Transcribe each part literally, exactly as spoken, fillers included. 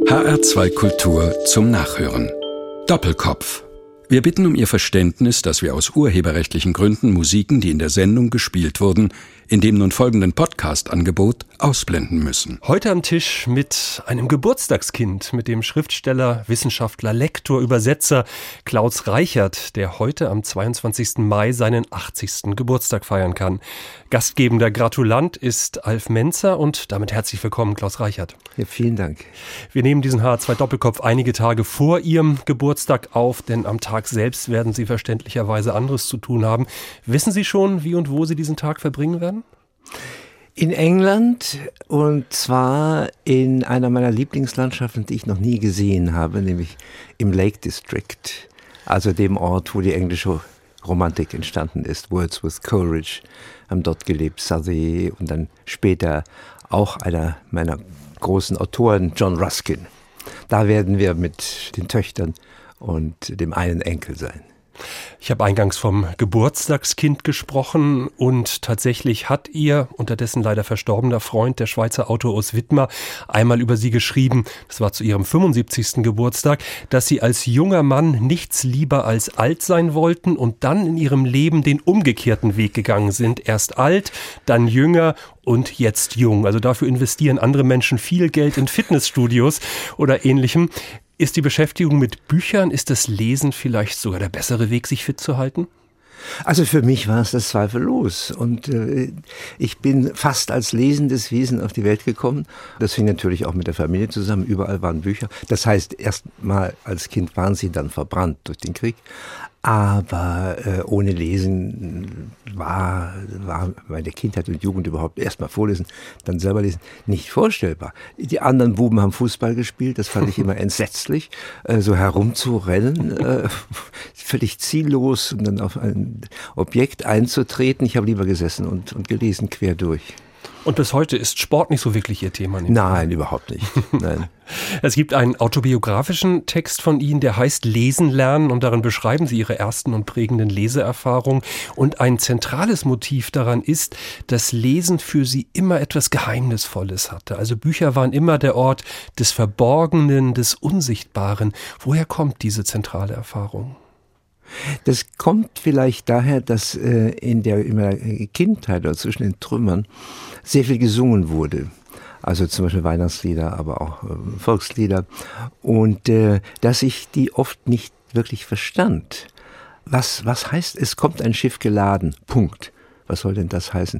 H R zwei Kultur zum Nachhören. Doppelkopf. Wir bitten um Ihr Verständnis, dass wir aus urheberrechtlichen Gründen Musiken, die in der Sendung gespielt wurden, in dem nun folgenden Podcast-Angebot ausblenden müssen. Heute am Tisch mit einem Geburtstagskind, mit dem Schriftsteller, Wissenschaftler, Lektor, Übersetzer Klaus Reichert, der heute am zweiundzwanzigsten Mai seinen achtzigsten Geburtstag feiern kann. Gastgebender Gratulant ist Alf Menzer und damit herzlich willkommen, Klaus Reichert. Ja, vielen Dank. Wir nehmen diesen H R zwei Doppelkopf einige Tage vor Ihrem Geburtstag auf, denn am Tag selbst werden Sie verständlicherweise anderes zu tun haben. Wissen Sie schon, wie und wo Sie diesen Tag verbringen werden? In England, und zwar in einer meiner Lieblingslandschaften, die ich noch nie gesehen habe, nämlich im Lake District, also dem Ort, wo die englische Romantik entstanden ist. Wordsworth, Coleridge haben dort gelebt, Southey und dann später auch einer meiner großen Autoren, John Ruskin. Da werden wir mit den Töchtern und dem einen Enkel sein. Ich habe eingangs vom Geburtstagskind gesprochen und tatsächlich hat Ihr unterdessen leider verstorbener Freund, der Schweizer Autor Urs Widmer, einmal über Sie geschrieben, das war zu Ihrem fünfundsiebzigsten Geburtstag, dass Sie als junger Mann nichts lieber als alt sein wollten und dann in Ihrem Leben den umgekehrten Weg gegangen sind. Erst alt, dann jünger und jetzt jung. Also dafür investieren andere Menschen viel Geld in Fitnessstudios oder Ähnlichem. Ist die Beschäftigung mit Büchern, ist das Lesen vielleicht sogar der bessere Weg, sich fit zu halten? Also für mich war es das zweifellos und äh, ich bin fast als lesendes Wesen auf die Welt gekommen. Das fing natürlich auch mit der Familie zusammen, überall waren Bücher. Das heißt, erst mal als Kind waren sie dann verbrannt durch den Krieg. Aber äh, ohne Lesen war, war meine Kindheit und Jugend überhaupt erstmal vorlesen, dann selber lesen, nicht vorstellbar. Die anderen Buben haben Fußball gespielt, das fand ich immer entsetzlich, äh, so herumzurennen, äh, völlig ziellos und dann auf ein Objekt einzutreten. Ich habe lieber gesessen und, und gelesen quer durch. Und bis heute ist Sport nicht so wirklich Ihr Thema? Nein, überhaupt nicht. Nein. Es gibt einen autobiografischen Text von Ihnen, der heißt Lesen lernen und darin beschreiben Sie Ihre ersten und prägenden Leseerfahrungen. Und ein zentrales Motiv daran ist, dass Lesen für Sie immer etwas Geheimnisvolles hatte. Also Bücher waren immer der Ort des Verborgenen, des Unsichtbaren. Woher kommt diese zentrale Erfahrung? Das kommt vielleicht daher, dass äh, in der, in der Kindheit oder zwischen den Trümmern sehr viel gesungen wurde. Also zum Beispiel Weihnachtslieder, aber auch äh, Volkslieder. Und äh, dass ich die oft nicht wirklich verstand. Was, was heißt, es kommt ein Schiff geladen, Punkt. Was soll denn das heißen?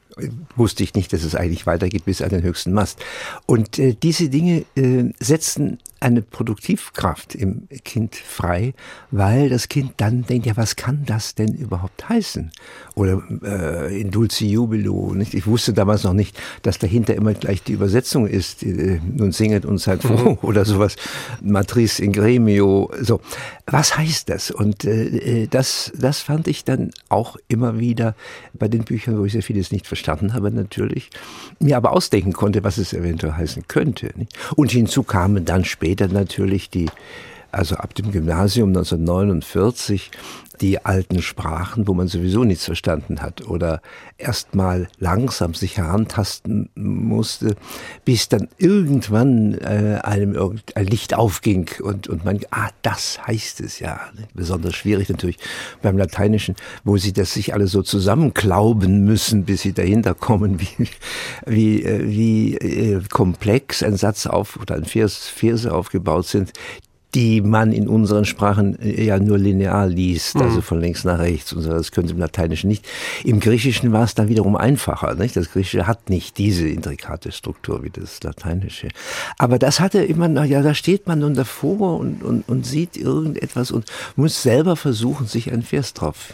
Wusste ich nicht, dass es eigentlich weitergeht bis an den höchsten Mast. Und äh, diese Dinge äh, setzen eine Produktivkraft im Kind frei, weil das Kind dann denkt, ja, was kann das denn überhaupt heißen? Oder äh, in Dulci Jubilo, nicht? Ich wusste damals noch nicht, dass dahinter immer gleich die Übersetzung ist, äh, nun singet uns halt froh mhm. oder sowas, Matris in gremio, so. Was heißt das? Und äh, das, das fand ich dann auch immer wieder bei den Büchern, wo ich sehr vieles nicht verstanden habe natürlich, mir aber ausdenken konnte, was es eventuell heißen könnte. Nicht? Und hinzu kamen dann später natürlich die, also ab dem Gymnasium neunzehnhundertneunundvierzig, die alten Sprachen, wo man sowieso nichts verstanden hat oder erst mal langsam sich herantasten musste, bis dann irgendwann äh, einem ein Licht aufging und, und man, ah, das heißt es ja. Besonders schwierig natürlich beim Lateinischen, wo sie das sich alle so zusammenklauben müssen, bis sie dahinter kommen, wie, wie, wie äh, komplex ein Satz auf oder ein Vers, Verse aufgebaut sind, die man in unseren Sprachen ja nur linear liest, also von links nach rechts und so. Das könnte im Lateinischen nicht. Im Griechischen war es dann wiederum einfacher, nicht? Das Griechische hat nicht diese intrikate Struktur wie das Lateinische. Aber das hatte immer, na ja, da steht man nun davor und, und, und sieht irgendetwas und muss selber versuchen, sich ein Vers drauf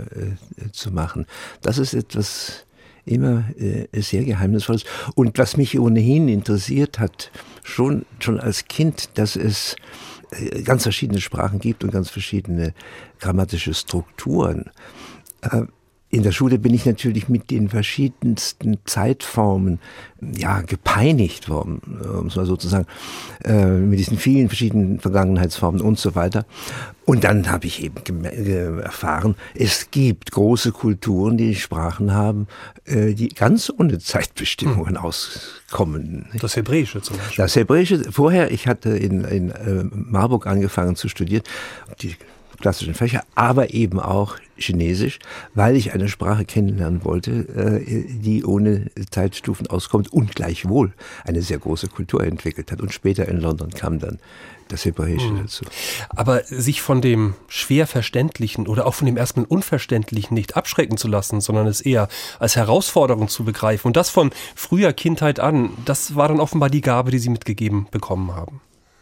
äh, zu machen. Das ist etwas immer äh, sehr Geheimnisvolles. Und was mich ohnehin interessiert hat, schon, schon als Kind, dass es ganz verschiedene Sprachen gibt und ganz verschiedene grammatische Strukturen. in der Schule bin ich natürlich mit den verschiedensten Zeitformen ja, gepeinigt worden, um es mal so zu sagen, äh, mit diesen vielen verschiedenen Vergangenheitsformen und so weiter. Und dann habe ich eben erfahren, es gibt große Kulturen, die Sprachen haben, äh, die ganz ohne Zeitbestimmungen hm. auskommen. Das Hebräische zum Beispiel. Das Hebräische, vorher, ich hatte in, in äh, Marburg angefangen zu studieren, die klassischen Fächer, aber eben auch Chinesisch, weil ich eine Sprache kennenlernen wollte, die ohne Zeitstufen auskommt und gleichwohl eine sehr große Kultur entwickelt hat. Und später in London kam dann das Hebräische mhm. dazu. Aber sich von dem schwer Verständlichen oder auch von dem erstmal Unverständlichen nicht abschrecken zu lassen, sondern es eher als Herausforderung zu begreifen und das von früher Kindheit an, das war dann offenbar die Gabe, die Sie mitgegeben bekommen haben.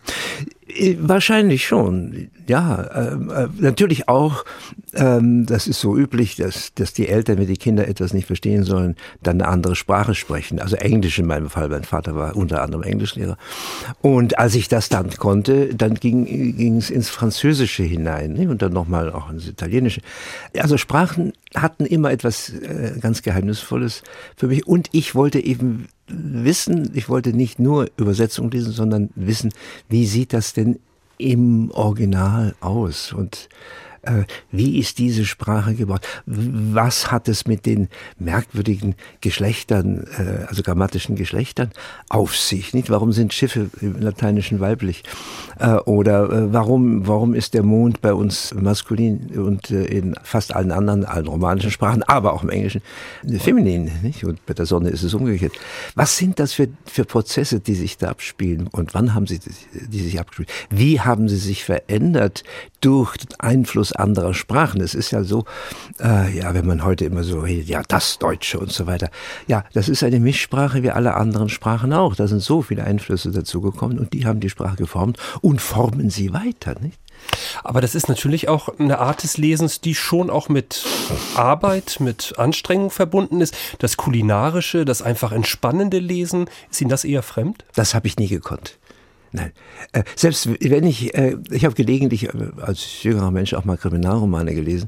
Wahrscheinlich schon, ja. Äh, natürlich auch, ähm, das ist so üblich, dass, dass die Eltern, wenn die Kinder etwas nicht verstehen sollen, dann eine andere Sprache sprechen. Also Englisch in meinem Fall, mein Vater war unter anderem Englischlehrer. Und als ich das dann konnte, dann ging es ins Französische hinein, ne? Und dann nochmal auch ins Italienische. Also Sprachen hatten immer etwas äh, ganz Geheimnisvolles für mich. Und ich wollte eben wissen, ich wollte nicht nur Übersetzung lesen, sondern wissen, wie sieht das denn im Original aus und äh, wie ist diese Sprache gebaut? Was hat es mit den merkwürdigen Geschlechtern, äh, also grammatischen Geschlechtern auf sich? Nicht? Warum sind Schiffe im Lateinischen weiblich? Äh, oder äh, warum, warum ist der Mond bei uns maskulin und äh, in fast allen anderen, allen romanischen Sprachen, aber auch im Englischen, feminin? Nicht? Und bei der Sonne ist es umgekehrt. Was sind das für, für Prozesse, die sich da abspielen? Und wann haben sie die sich abgespielt? Wie haben sie sich verändert durch den Einfluss anderer Sprachen? Es ist ja so, äh, ja, wenn man heute immer so redet, ja, das Deutsche und so weiter. Ja, das ist eine Mischsprache wie alle anderen Sprachen auch. Da sind so viele Einflüsse dazugekommen und die haben die Sprache geformt und formen sie weiter, nicht? Aber das ist natürlich auch eine Art des Lesens, die schon auch mit Arbeit, mit Anstrengung verbunden ist. Das kulinarische, das einfach entspannende Lesen, ist Ihnen das eher fremd? Das habe ich nie gekonnt. Nein. Äh, selbst wenn ich, äh, ich habe gelegentlich äh, als jüngerer Mensch auch mal Kriminalromane gelesen,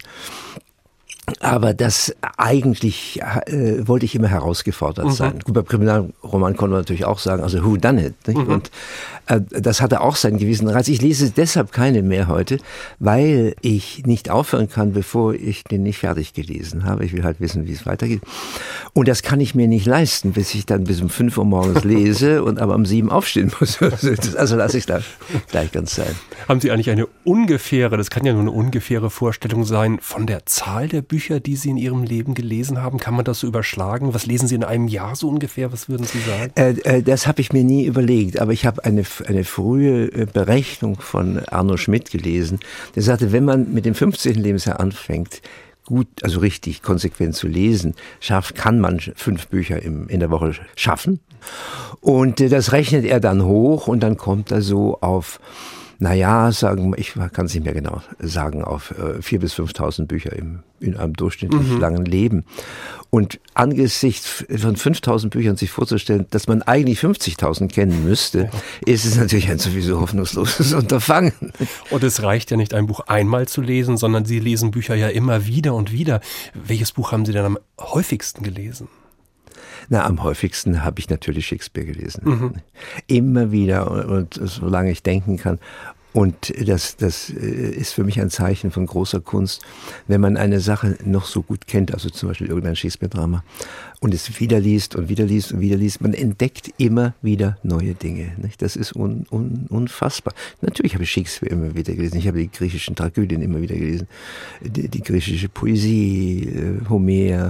aber das eigentlich äh, wollte ich immer herausgefordert mhm. sein. Gut, beim Kriminalroman konnte man natürlich auch sagen, also who done it? Nicht? Mhm. Und äh, das hatte auch seinen gewissen Reiz. Ich lese deshalb keine mehr heute, weil ich nicht aufhören kann, bevor ich den nicht fertig gelesen habe. Ich will halt wissen, wie es weitergeht. Und das kann ich mir nicht leisten, bis ich dann bis um fünf Uhr morgens lese und aber um sieben aufstehen muss. Also lasse ich da gleich ganz sein. Haben Sie eigentlich eine ungefähre, das kann ja nur eine ungefähre Vorstellung sein, von der Zahl der Bücher, Bücher, die Sie in Ihrem Leben gelesen haben? Kann man das so überschlagen? Was lesen Sie in einem Jahr so ungefähr? Was würden Sie sagen? Äh, äh, das habe ich mir nie überlegt, aber ich habe eine, eine frühe Berechnung von Arno Schmidt gelesen. Der sagte, wenn man mit dem fünfzehnten Lebensjahr anfängt, gut, also richtig konsequent zu lesen, schafft, kann man fünf Bücher im, in der Woche schaffen. Und äh, das rechnet er dann hoch und dann kommt er so auf, naja, sagen, ich kann es nicht mehr genau sagen, auf äh, viertausend bis fünftausend Bücher im, in einem durchschnittlich mhm. langen Leben. Und angesichts von fünftausend Büchern sich vorzustellen, dass man eigentlich fünfzigtausend kennen müsste, ja. ist es natürlich ein sowieso hoffnungsloses Unterfangen. Und es reicht ja nicht, ein Buch einmal zu lesen, sondern Sie lesen Bücher ja immer wieder und wieder. Welches Buch haben Sie denn am häufigsten gelesen? Na, am häufigsten habe ich natürlich Shakespeare gelesen. Mhm. Immer wieder und, und solange ich denken kann. Und das, das ist für mich ein Zeichen von großer Kunst, wenn man eine Sache noch so gut kennt, also zum Beispiel irgendein Shakespeare-Drama, und es wieder liest und wieder liest und wieder liest, man entdeckt immer wieder neue Dinge. Nicht? Das ist un, un, unfassbar. Natürlich habe ich Shakespeare immer wieder gelesen, ich habe die griechischen Tragödien immer wieder gelesen, die, die griechische Poesie, äh, Homer,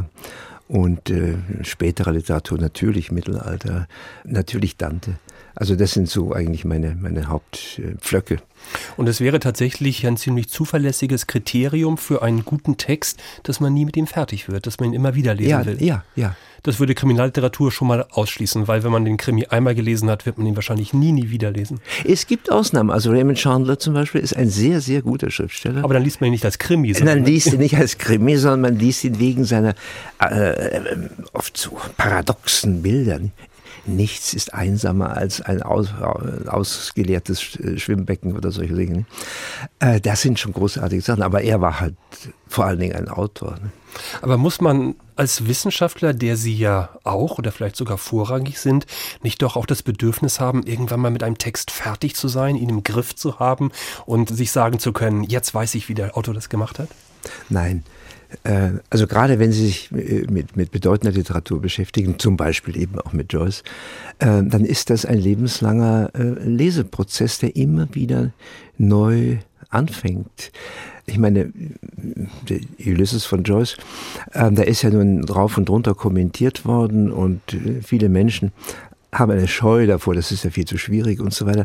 und äh, spätere Literatur, natürlich Mittelalter, natürlich Dante. Also das sind so eigentlich meine, meine Hauptpflöcke. Und es wäre tatsächlich ein ziemlich zuverlässiges Kriterium für einen guten Text, dass man nie mit ihm fertig wird, dass man ihn immer wieder lesen ja, will. Ja, ja. Das würde Kriminalliteratur schon mal ausschließen, weil wenn man den Krimi einmal gelesen hat, wird man ihn wahrscheinlich nie, nie wieder lesen. Es gibt Ausnahmen. Also Raymond Chandler zum Beispiel ist ein sehr, sehr guter Schriftsteller. Aber dann liest man ihn nicht als Krimi. Sondern man liest ihn nicht als Krimi, sondern man liest ihn wegen seiner äh, oft so paradoxen Bilder. nichts ist einsamer als ein aus, ausgeleertes Schwimmbecken oder solche Dinge. Äh, das sind schon großartige Sachen, aber er war halt vor allen Dingen ein Autor. Ne? Aber muss man als Wissenschaftler, der Sie ja auch oder vielleicht sogar vorrangig sind, nicht doch auch das Bedürfnis haben, irgendwann mal mit einem Text fertig zu sein, ihn im Griff zu haben und sich sagen zu können, jetzt weiß ich, wie der Autor das gemacht hat? Nein. Also gerade wenn Sie sich mit, mit bedeutender Literatur beschäftigen, zum Beispiel eben auch mit Joyce, dann ist das ein lebenslanger Leseprozess, der immer wieder neu anfängt. Ich meine, der Ulysses von Joyce, da ist ja nun drauf und drunter kommentiert worden und viele Menschen haben eine Scheu davor, das ist ja viel zu schwierig und so weiter.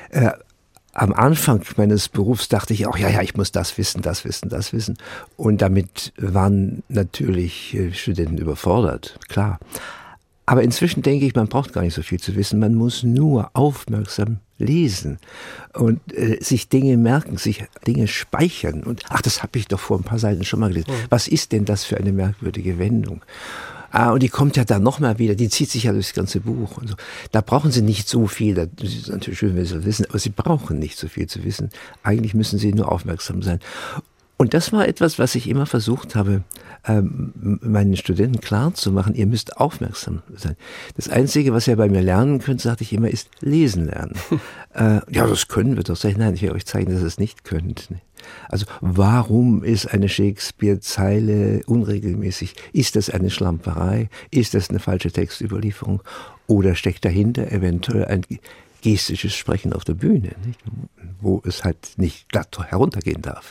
Am Anfang meines Berufs dachte ich auch, ja, ja, ich muss das wissen, das wissen, das wissen. Und damit waren natürlich Studenten überfordert, klar. Aber inzwischen denke ich, man braucht gar nicht so viel zu wissen. Man muss nur aufmerksam lesen und äh, sich Dinge merken, sich Dinge speichern. Und ach, das habe ich doch vor ein paar Seiten schon mal gelesen. Was ist denn das für eine merkwürdige Wendung? Ah, und die kommt ja dann nochmal wieder, die zieht sich ja durchs ganze Buch und so. Da brauchen Sie nicht so viel, das ist natürlich schön, wenn Sie das wissen, aber Sie brauchen nicht so viel zu wissen. Eigentlich müssen Sie nur aufmerksam sein. Und das war etwas, was ich immer versucht habe, ähm, meinen Studenten klarzumachen, ihr müsst aufmerksam sein. Das Einzige, was ihr bei mir lernen könnt, sagte ich immer, ist lesen lernen. äh, ja, das können wir doch. Sag ich, nein, ich will euch zeigen, dass ihr es nicht könnt. Also warum ist eine Shakespeare-Zeile unregelmäßig? Ist das eine Schlamperei? Ist das eine falsche Textüberlieferung? Oder steckt dahinter eventuell ein gestisches Sprechen auf der Bühne, nicht? Wo es halt nicht glatt heruntergehen darf?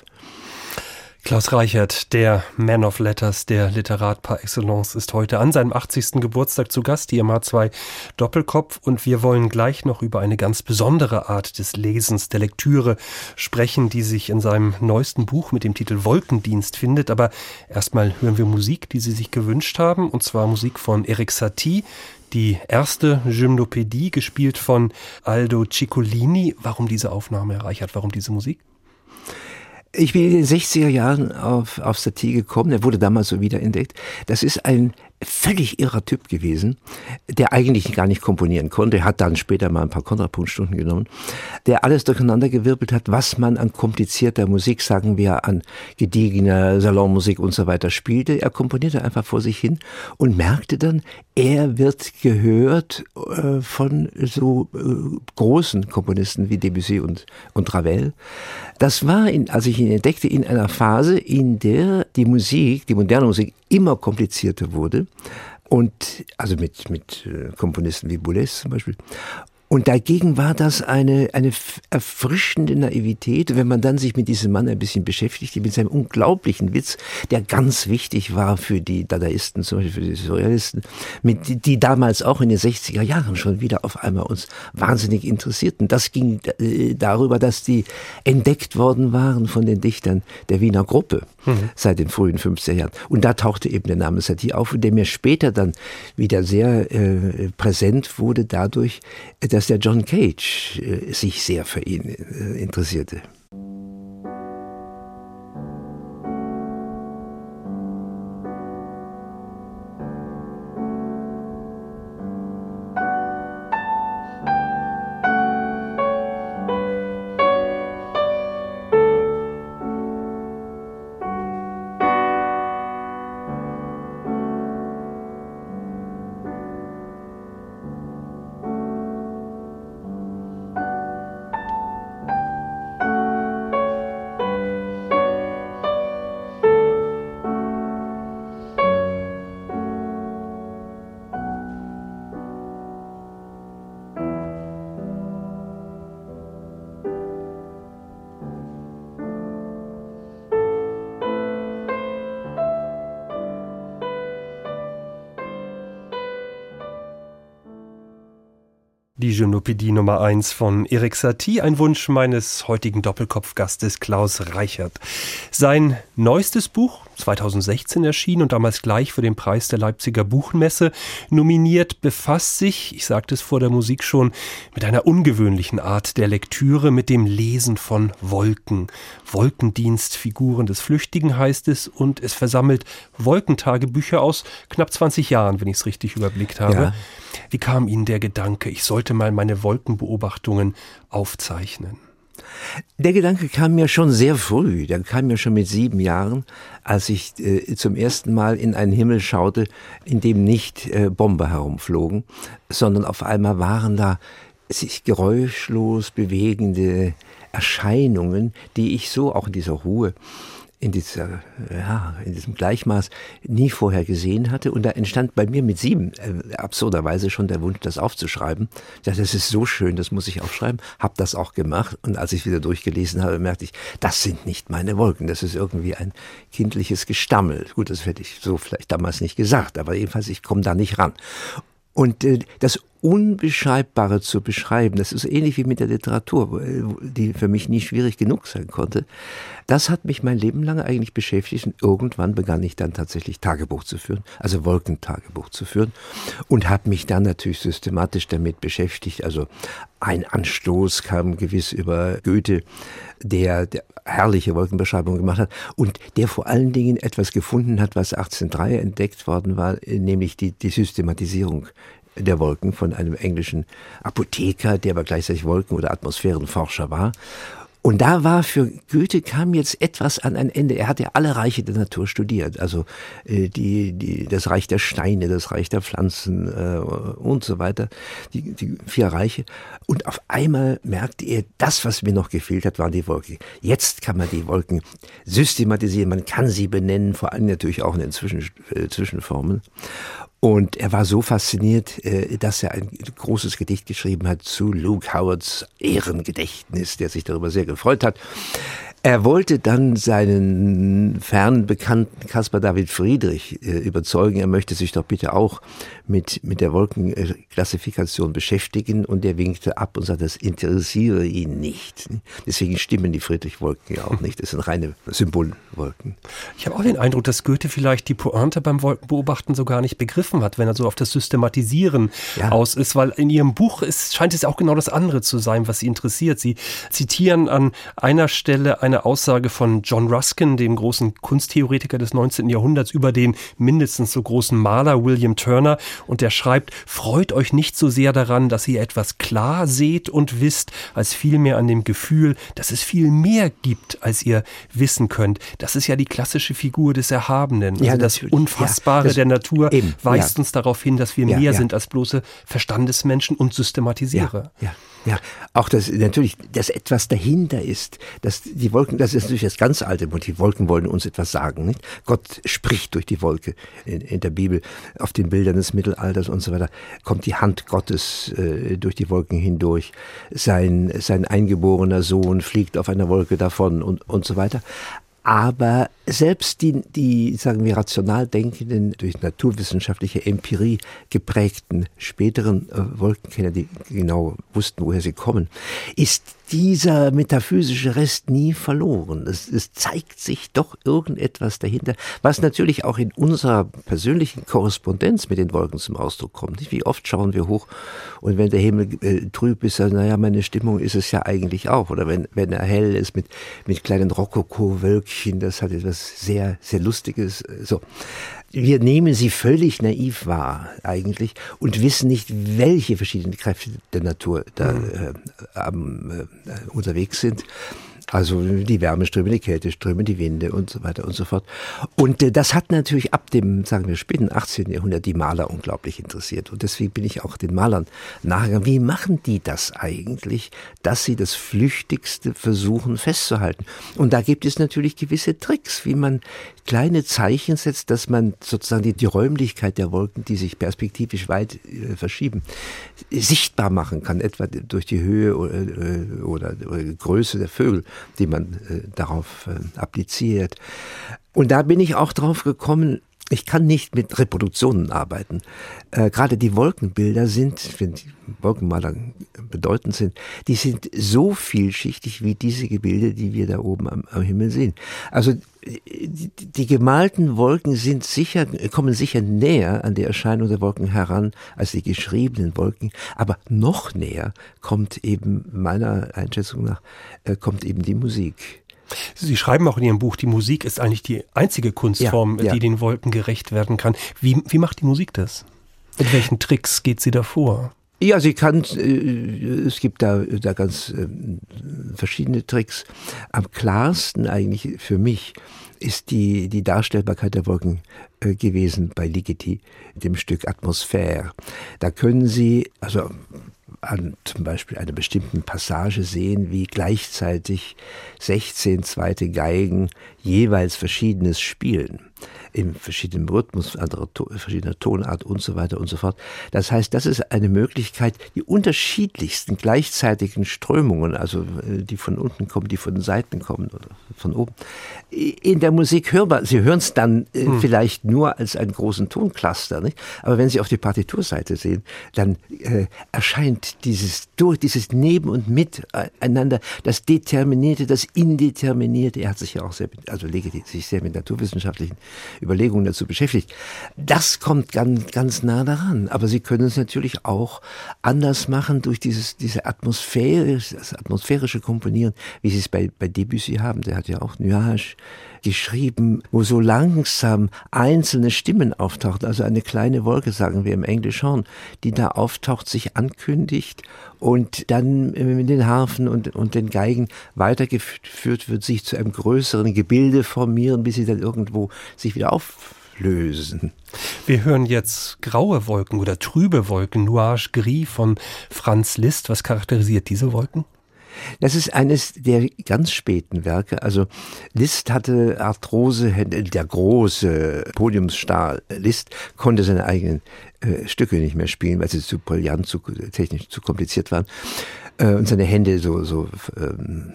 Klaus Reichert, der Man of Letters, der Literat par excellence, ist heute an seinem achtzigsten Geburtstag zu Gast hier im H zwei Doppelkopf und wir wollen gleich noch über eine ganz besondere Art des Lesens, der Lektüre sprechen, die sich in seinem neuesten Buch mit dem Titel Wolkendienst findet. Aber erstmal hören wir Musik, die Sie sich gewünscht haben, und zwar Musik von Erik Satie. Die erste Gymnopädie, gespielt von Aldo Ciccolini. Warum diese Aufnahme, Herr Reichert, warum diese Musik? Ich bin in den sechziger Jahren auf, auf Satie gekommen, er wurde damals so wiederentdeckt. Das ist ein völlig irrer Typ gewesen, der eigentlich gar nicht komponieren konnte. Er hat dann später mal ein paar Kontrapunktstunden genommen, der alles durcheinandergewirbelt hat, was man an komplizierter Musik, sagen wir, an gediegener Salonmusik und so weiter spielte. Er komponierte einfach vor sich hin und merkte dann, er wird gehört äh, von so äh, großen Komponisten wie Debussy und, und Ravel. Das war, in, als ich ihn entdeckte, in einer Phase, in der die Musik, die moderne Musik, immer komplizierter wurde. Und also mit, mit Komponisten wie Boulez zum Beispiel. Und dagegen war das eine, eine erfrischende Naivität, wenn man dann sich mit diesem Mann ein bisschen beschäftigte, mit seinem unglaublichen Witz, der ganz wichtig war für die Dadaisten, zum Beispiel für die Surrealisten, mit, die damals auch in den sechziger Jahren schon wieder auf einmal uns wahnsinnig interessierten. Das ging äh, darüber, dass die entdeckt worden waren von den Dichtern der Wiener Gruppe mhm. seit den frühen fünfziger Jahren. Und da tauchte eben der Name Satie auf, der mir später dann wieder sehr äh, präsent wurde dadurch, dass der John Cage äh, sich sehr für ihn äh, interessierte. Die Gymnopädie Nummer eins von Erik Satie, ein Wunsch meines heutigen Doppelkopfgastes Klaus Reichert. Sein neuestes Buch, zweitausendsechzehn erschienen und damals gleich für den Preis der Leipziger Buchmesse nominiert, befasst sich, ich sagte es vor der Musik schon, mit einer ungewöhnlichen Art der Lektüre, mit dem Lesen von Wolken. Wolkendienst, Figuren des Flüchtigen heißt es, und es versammelt Wolkentagebücher aus knapp zwanzig Jahren, wenn ich es richtig überblickt habe. Ja. Wie kam Ihnen der Gedanke, ich sollte mal meine Wolkenbeobachtungen aufzeichnen? Der Gedanke kam mir schon sehr früh, der kam mir schon mit sieben Jahren, als ich äh, zum ersten Mal in einen Himmel schaute, in dem nicht äh, Bomber herumflogen, sondern auf einmal waren da sich geräuschlos bewegende Erscheinungen, die ich so auch in dieser Ruhe, in dieser, ja, in diesem Gleichmaß nie vorher gesehen hatte. Und da entstand bei mir mit sieben äh, absurderweise schon der Wunsch, das aufzuschreiben. Ich dachte, das ist so schön, das muss ich aufschreiben. Hab das auch gemacht. Und als ich wieder durchgelesen habe, merkte ich, das sind nicht meine Wolken. Das ist irgendwie ein kindliches Gestammel. Gut, das hätte ich so vielleicht damals nicht gesagt, aber jedenfalls, ich komme da nicht ran. Und äh, das Unbeschreibbare zu beschreiben, das ist ähnlich wie mit der Literatur, die für mich nie schwierig genug sein konnte. Das hat mich mein Leben lang eigentlich beschäftigt und irgendwann begann ich dann tatsächlich Tagebuch zu führen, also Wolkentagebuch zu führen und habe mich dann natürlich systematisch damit beschäftigt. Also ein Anstoß kam gewiss über Goethe, der, der herrliche Wolkenbeschreibungen gemacht hat und der vor allen Dingen etwas gefunden hat, was achtzehnhundertdrei entdeckt worden war, nämlich die, die Systematisierung der Wolken von einem englischen Apotheker, der aber gleichzeitig Wolken- oder Atmosphärenforscher war. Und da war für Goethe kam jetzt etwas an ein Ende. Er hat ja alle Reiche der Natur studiert, also äh, die, die, das Reich der Steine, das Reich der Pflanzen äh, und so weiter, die, die vier Reiche. Und auf einmal merkte er, das, was mir noch gefehlt hat, waren die Wolken. Jetzt kann man die Wolken systematisieren, man kann sie benennen, vor allem natürlich auch in den Zwischen, äh, Zwischenformen. Und er war so fasziniert, dass er ein großes Gedicht geschrieben hat zu Luke Howards Ehrengedächtnis, der sich darüber sehr gefreut hat. Er wollte dann seinen fernen Bekannten Caspar David Friedrich äh, überzeugen, er möchte sich doch bitte auch mit, mit der Wolkenklassifikation beschäftigen, und der winkte ab und sagte, das interessiere ihn nicht. Deswegen stimmen die Friedrich-Wolken ja auch nicht, das sind reine Symbolwolken. Ich habe auch den Eindruck, dass Goethe vielleicht die Pointe beim Wolkenbeobachten so gar nicht begriffen hat, wenn er so auf das Systematisieren ja. aus ist, weil in Ihrem Buch ist, scheint es auch genau das andere zu sein, was Sie interessiert. Sie zitieren an einer Stelle eine Aussage von John Ruskin, dem großen Kunsttheoretiker des neunzehnten Jahrhunderts, über den mindestens so großen Maler William Turner, und der schreibt: Freut euch nicht so sehr daran, dass ihr etwas klar seht und wisst, als vielmehr an dem Gefühl, dass es viel mehr gibt, als ihr wissen könnt. Das ist ja die klassische Figur des Erhabenen. Also ja, das Unfassbare ja, das der Natur eben, weist ja. uns darauf hin, dass wir ja, mehr ja. sind als bloße Verstandesmenschen und Systematisiere. Ja, ja. Ja, auch das natürlich, dass etwas dahinter ist, dass die Wolken, das ist natürlich das ganz alte Motiv. Wolken wollen uns etwas sagen, nicht? Gott spricht durch die Wolke in, in der Bibel, auf den Bildern des Mittelalters und so weiter, kommt die Hand Gottes äh, durch die Wolken hindurch. Sein, sein eingeborener Sohn fliegt auf einer Wolke davon und, und so weiter. Aber selbst die, die, sagen wir, rational denkenden, durch naturwissenschaftliche Empirie geprägten späteren äh, Wolkenkenner, die genau wussten, woher sie kommen, ist dieser metaphysische Rest nie verloren. Es, es zeigt sich doch irgendetwas dahinter, was natürlich auch in unserer persönlichen Korrespondenz mit den Wolken zum Ausdruck kommt. Nicht? Wie oft schauen wir hoch und wenn der Himmel äh, trüb ist, dann, naja, meine Stimmung ist es ja eigentlich auch. Oder wenn, wenn er hell ist mit, mit kleinen Rokoko-Wölkchen, das hat etwas sehr, sehr Lustiges. So. Wir nehmen sie völlig naiv wahr eigentlich und wissen nicht, welche verschiedenen Kräfte der Natur da äh, äh, äh, unterwegs sind. Also die Wärmeströme, die Kälteströme, die Winde und so weiter und so fort. Und äh, das hat natürlich ab dem, sagen wir, späten achtzehnten Jahrhundert die Maler unglaublich interessiert. Und deswegen bin ich auch den Malern nachgegangen. Wie machen die das eigentlich, dass sie das Flüchtigste versuchen festzuhalten? Und da gibt es natürlich gewisse Tricks, wie man kleine Zeichen setzt, dass man sozusagen die, die Räumlichkeit der Wolken, die sich perspektivisch weit äh, verschieben, sichtbar machen kann, etwa durch die Höhe oder, äh, oder, oder Größe der Vögel, die man äh, darauf äh, appliziert. Und da bin ich auch drauf gekommen, Ich kann nicht mit Reproduktionen arbeiten. Äh, gerade die Wolkenbilder sind, wenn die Wolkenmaler bedeutend sind, die sind so vielschichtig wie diese Gebilde, die wir da oben am, am Himmel sehen. Also die, die gemalten Wolken sind sicher, kommen sicher näher an die Erscheinung der Wolken heran als die geschriebenen Wolken, aber noch näher kommt eben meiner Einschätzung nach, äh, kommt eben die Musik. Sie schreiben auch in Ihrem Buch, die Musik ist eigentlich die einzige Kunstform, ja, ja. die den Wolken gerecht werden kann. Wie, wie macht die Musik das? Mit welchen Tricks geht sie da vor? Ja, sie kann, äh, es gibt da, da ganz äh, verschiedene Tricks. Am klarsten eigentlich für mich ist die, die Darstellbarkeit der Wolken äh, gewesen bei Ligeti, dem Stück Atmosphäre. Da können Sie, also an zum Beispiel einer bestimmten Passage sehen, wie gleichzeitig sechzehn zweite Geigen jeweils Verschiedenes spielen. In verschiedenem Rhythmus, anderer, verschiedener Tonart und so weiter und so fort. Das heißt, das ist eine Möglichkeit, die unterschiedlichsten gleichzeitigen Strömungen, also die von unten kommen, die von den Seiten kommen oder von oben, in der Musik hörbar. Sie hören es dann äh, hm. vielleicht nur als einen großen Toncluster, nicht? Aber wenn Sie auf die Partiturseite sehen, dann äh, erscheint dieses durch, dieses Neben und Miteinander, das Determinierte, das Indeterminierte. Er hat sich ja auch sehr, also sich sehr mit naturwissenschaftlichen Überlegungen dazu beschäftigt. Das kommt ganz, ganz nah daran. Aber Sie können es natürlich auch anders machen durch dieses, diese Atmosphäre, das atmosphärische Komponieren, wie Sie es bei, bei Debussy haben. Der hat ja auch Nuage geschrieben, wo so langsam einzelne Stimmen auftauchen, also eine kleine Wolke, sagen wir im Englischhorn, die da auftaucht, sich ankündigt und dann mit den Harfen und, und den Geigen weitergeführt wird, sich zu einem größeren Gebilde formieren, bis sie dann irgendwo sich wieder auflösen. Wir hören jetzt Graue Wolken oder Trübe Wolken, Nuage Gris von Franz Liszt. Was charakterisiert diese Wolken? Das ist eines der ganz späten Werke. Also Liszt hatte Arthrose, der große Podiumsstar Liszt konnte seine eigenen äh, Stücke nicht mehr spielen, weil sie zu brillant, zu technisch zu kompliziert waren. Äh, und seine Hände so, so ähm,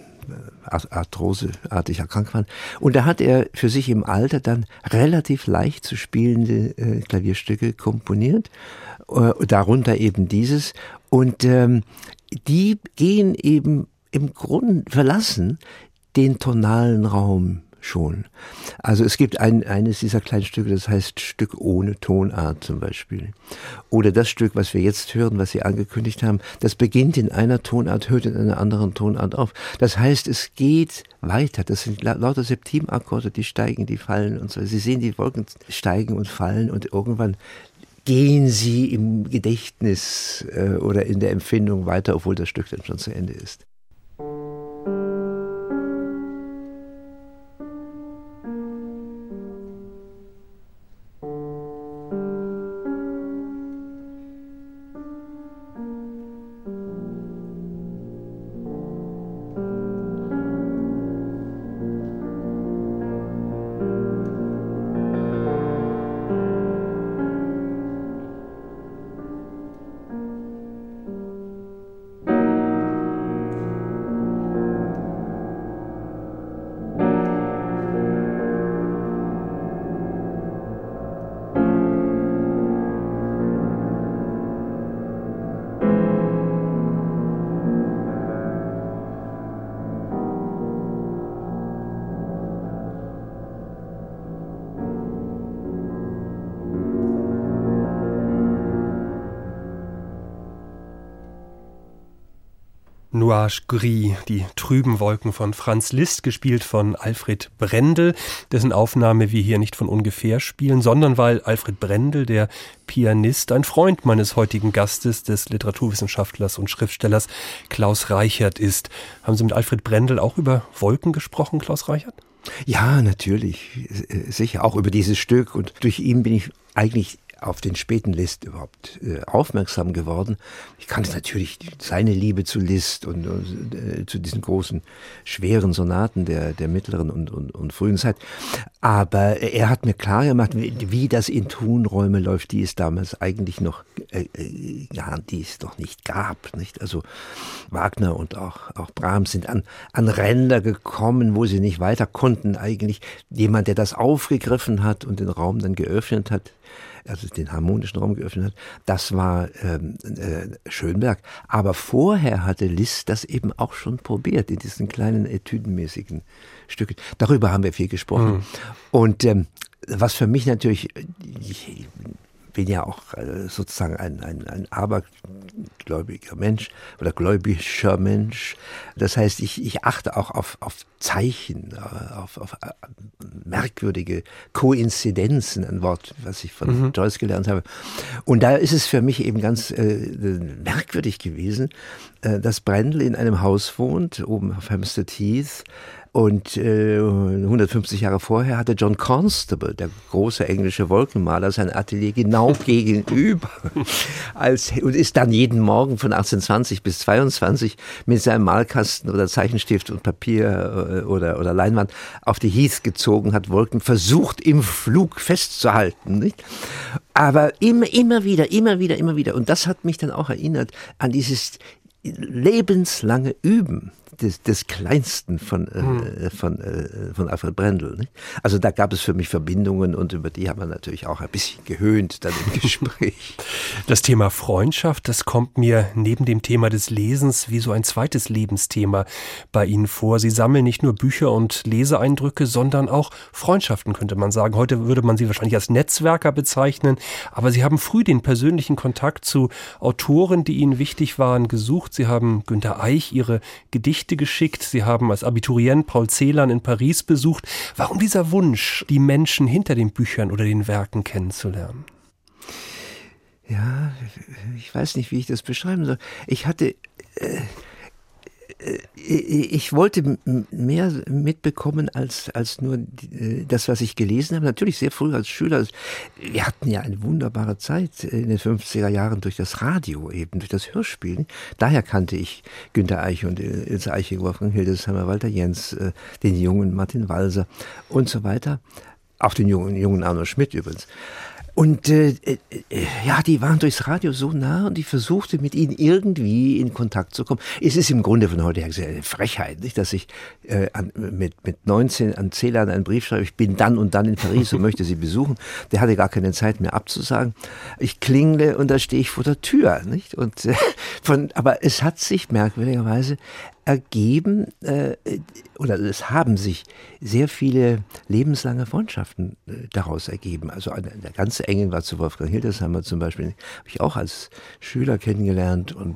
arthroseartig erkrankt waren. Und da hat er für sich im Alter dann relativ leicht zu spielende äh, Klavierstücke komponiert, äh, darunter eben dieses. Und ähm, die gehen eben im Grunde, verlassen den tonalen Raum schon. Also es gibt ein, eines dieser kleinen Stücke, das heißt Stück ohne Tonart zum Beispiel. Oder das Stück, was wir jetzt hören, was Sie angekündigt haben, das beginnt in einer Tonart, hört in einer anderen Tonart auf. Das heißt, es geht weiter. Das sind lauter Septimakkorde, die steigen, die fallen und so. Sie sehen die Wolken steigen und fallen und irgendwann gehen sie im Gedächtnis äh, oder in der Empfindung weiter, obwohl das Stück dann schon zu Ende ist. Nuage Gris, die trüben Wolken von Franz Liszt, gespielt von Alfred Brendel, dessen Aufnahme wir hier nicht von ungefähr spielen, sondern weil Alfred Brendel, der Pianist, ein Freund meines heutigen Gastes, des Literaturwissenschaftlers und Schriftstellers Klaus Reichert ist. Haben Sie mit Alfred Brendel auch über Wolken gesprochen, Klaus Reichert? Ja, natürlich, sicher, auch über dieses Stück. Und durch ihn bin ich eigentlich auf den späten Liszt überhaupt äh, aufmerksam geworden. Ich kannte natürlich seine Liebe zu Liszt und äh, zu diesen großen, schweren Sonaten der, der mittleren und, und, und frühen Zeit. Aber er hat mir klar gemacht, wie, wie das in Tonräume läuft, die es damals eigentlich noch, äh, ja, die es noch nicht gab. Nicht? Also Wagner und auch, auch Brahms sind an, an Ränder gekommen, wo sie nicht weiter konnten eigentlich. Jemand, der das aufgegriffen hat und den Raum dann geöffnet hat, also den harmonischen Raum geöffnet hat, das war ähm, äh, Schönberg. Aber vorher hatte Liszt das eben auch schon probiert, in diesen kleinen etüdenmäßigen Stücken. Darüber haben wir viel gesprochen. Mhm. Und ähm, was für mich natürlich, ich bin ja auch äh, sozusagen ein, ein, ein abergläubiger Mensch oder gläubischer Mensch. Das heißt, ich, ich achte auch auf, auf Zeichen, auf, auf äh, merkwürdige Koinzidenzen, ein Wort, was ich von mhm. Joyce gelernt habe. Und da ist es für mich eben ganz äh, merkwürdig gewesen, äh, dass Brendel in einem Haus wohnt, oben auf Hampstead Heath. Und äh, hundertfünfzig Jahre vorher hatte John Constable, der große englische Wolkenmaler, sein Atelier genau gegenüber. Als, und ist dann jeden Morgen von achtzehnhundertzwanzig bis zweiundzwanzig mit seinem Malkasten oder Zeichenstift und Papier äh, oder, oder Leinwand auf die Heath gezogen, hat Wolken versucht im Flug festzuhalten. Nicht? Aber immer, immer wieder, immer wieder, immer wieder. Und das hat mich dann auch erinnert an dieses lebenslange Üben des, des Kleinsten von, hm. äh, von, äh, von Alfred Brendel. Nicht? Also da gab es für mich Verbindungen und über die haben wir natürlich auch ein bisschen gehöhnt dann im Gespräch. Das Thema Freundschaft, das kommt mir neben dem Thema des Lesens wie so ein zweites Lebensthema bei Ihnen vor. Sie sammeln nicht nur Bücher und Leseeindrücke, sondern auch Freundschaften, könnte man sagen. Heute würde man Sie wahrscheinlich als Netzwerker bezeichnen, aber Sie haben früh den persönlichen Kontakt zu Autoren, die Ihnen wichtig waren, gesucht. Sie haben Günter Eich ihre Gedichte geschickt. Sie haben als Abiturient Paul Celan in Paris besucht. Warum dieser Wunsch, die Menschen hinter den Büchern oder den Werken kennenzulernen? Ja, ich weiß nicht, wie ich das beschreiben soll. Ich hatte... Äh Ich wollte mehr mitbekommen als, als nur das, was ich gelesen habe. Natürlich sehr früh als Schüler. Wir hatten ja eine wunderbare Zeit in den fünfziger Jahren durch das Radio eben, durch das Hörspiel. Daher kannte ich Günter Eich und Ilse Eichig, Wolfgang Hildesheimer, Walter Jens, den jungen Martin Walser und so weiter. Auch den jungen, jungen Arno Schmidt übrigens. Und äh, äh, ja, die waren durchs Radio so nah und ich versuchte mit ihnen irgendwie in Kontakt zu kommen. Es ist im Grunde von heute her eine Frechheit, nicht, dass ich äh, an, mit, mit neunzehn an Celan einen Brief schreibe, ich bin dann und dann in Paris und möchte sie besuchen. Der hatte gar keine Zeit mehr abzusagen. Ich klingle und da stehe ich vor der Tür, nicht? Und äh, von, aber es hat sich merkwürdigerweise ergeben, äh, oder es haben sich sehr viele lebenslange Freundschaften äh, daraus ergeben. Also eine, der ganz enge war zu Wolfgang Hildesheimer zum Beispiel, habe ich auch als Schüler kennengelernt und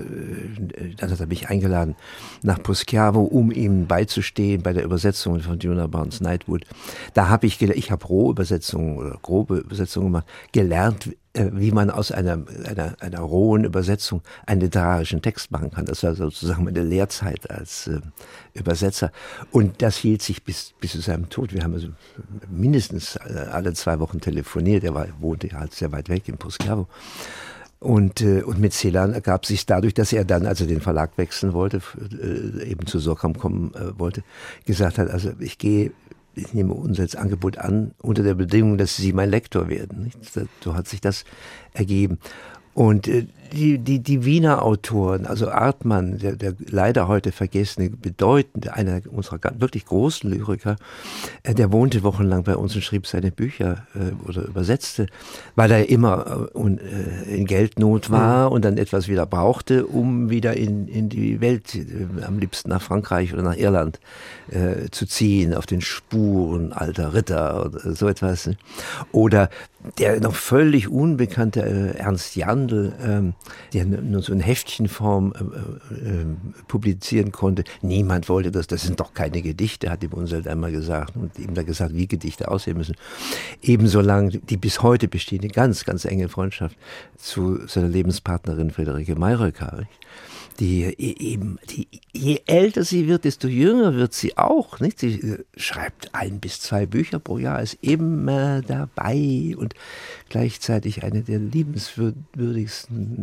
äh, dann hat er mich eingeladen nach Poschiavo, um ihm beizustehen bei der Übersetzung von Jonah Barnes Nightwood. Da habe ich, ich habe Rohübersetzungen oder grobe Übersetzungen gemacht, gelernt, wie man aus einer, einer, einer rohen Übersetzung einen literarischen Text machen kann. Das war sozusagen meine Lehrzeit als äh, Übersetzer. Und das hielt sich bis, bis zu seinem Tod. Wir haben also mindestens alle zwei Wochen telefoniert. Er war, wohnte halt sehr weit weg in Poschiavo. Und, äh, und mit Celan ergab sich dadurch, dass er dann, als er den Verlag wechseln wollte, äh, eben zu Sorkamp kommen äh, wollte, gesagt hat, also ich gehe Ich nehme uns als Angebot an, unter der Bedingung, dass Sie mein Lektor werden. So hat sich das ergeben. Und die, die, die Wiener Autoren, also Artmann, der, der leider heute vergessene, bedeutende, einer unserer wirklich großen Lyriker, der wohnte wochenlang bei uns und schrieb seine Bücher äh, oder übersetzte, weil er immer äh, in Geldnot war und dann etwas wieder brauchte, um wieder in, in die Welt, äh, am liebsten nach Frankreich oder nach Irland äh, zu ziehen, auf den Spuren alter Ritter oder so etwas. Ne? Oder der noch völlig unbekannte äh, Ernst Jandl, ähm, der nur so in Heftchenform äh, äh, publizieren konnte. Niemand wollte das, das sind doch keine Gedichte, hat ihm Unselt einmal gesagt und ihm da gesagt, wie Gedichte aussehen müssen. Ebenso lang die bis heute bestehende ganz, ganz enge Freundschaft zu seiner Lebenspartnerin Friederike Mayröcker, die eben, die, je älter sie wird, desto jünger wird sie auch, nicht? Sie schreibt ein bis zwei Bücher pro Jahr, ist immer dabei und gleichzeitig eine der liebenswürdigsten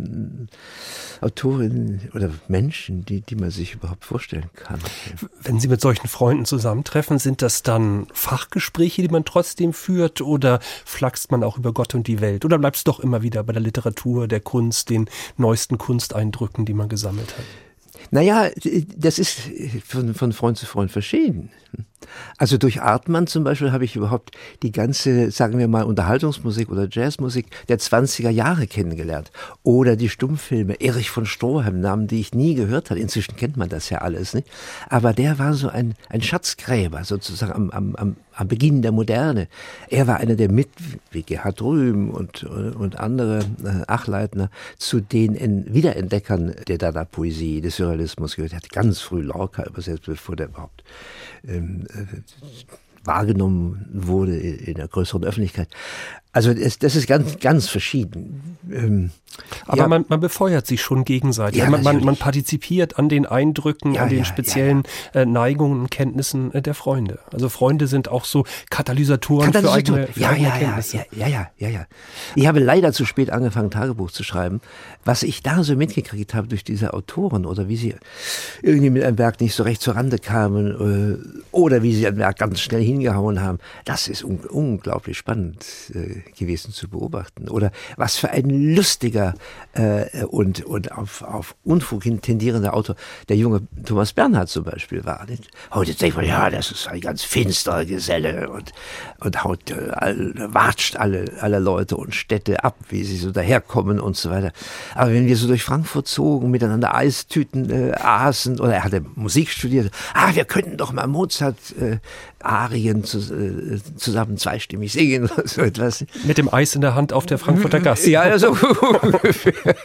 besten Autorinnen oder Menschen, die, die man sich überhaupt vorstellen kann. Wenn Sie mit solchen Freunden zusammentreffen, sind das dann Fachgespräche, die man trotzdem führt, oder flaxt man auch über Gott und die Welt? Oder bleibt es doch immer wieder bei der Literatur, der Kunst, den neuesten Kunsteindrücken, die man gesammelt hat? Naja, das ist von, von Freund zu Freund verschieden. Also durch Artmann zum Beispiel habe ich überhaupt die ganze, sagen wir mal, Unterhaltungsmusik oder Jazzmusik der zwanziger Jahre kennengelernt. Oder die Stummfilme, Erich von Stroheim, Namen, die ich nie gehört hatte. Inzwischen kennt man das ja alles, nicht? Aber der war so ein, ein Schatzgräber sozusagen am, am, am, am Beginn der Moderne. Er war einer der mit, wie Gerhard Rühm und, und andere äh, Achleitner, zu den en, Wiederentdeckern der Dada-Poesie, des Surrealismus gehört. Er hat ganz früh Lorca übersetzt, bevor der überhaupt ähm, wahrgenommen wurde in der größeren Öffentlichkeit. Also das, das ist ganz, ganz verschieden. Ähm, Aber ja. man, man befeuert sich schon gegenseitig. Ja, man, man, man partizipiert an den Eindrücken, ja, an den ja, speziellen ja, ja. Äh, Neigungen und Kenntnissen äh, der Freunde. Also Freunde sind auch so Katalysatoren, Katalysator. für eigene, für ja, eigene ja, Kenntnisse. Ja, ja, ja, ja, ja. Ich habe leider zu spät angefangen, Tagebuch zu schreiben. Was ich da so mitgekriegt habe durch diese Autoren oder wie sie irgendwie mit einem Werk nicht so recht zur Rande kamen äh, oder wie sie ein Werk ganz schnell hingehauen haben, das ist un- unglaublich spannend äh, gewesen zu beobachten. Oder was für ein lustiger äh, und, und auf, auf Unfug hin tendierender Autor der junge Thomas Bernhard zum Beispiel war. Nicht? Heute denkt man, ja, das ist ein ganz finsterer Geselle und, und haut, äh, all, watscht alle, alle Leute und Städte ab, wie sie so daherkommen und so weiter. Aber wenn wir so durch Frankfurt zogen, miteinander Eistüten äh, aßen, oder er hatte Musik studiert, ah, wir könnten doch mal Mozart äh, Arien zu, äh, zusammen zweistimmig singen oder so etwas. Mit dem Eis in der Hand auf der Frankfurter Gasse. Ja, so ungefähr.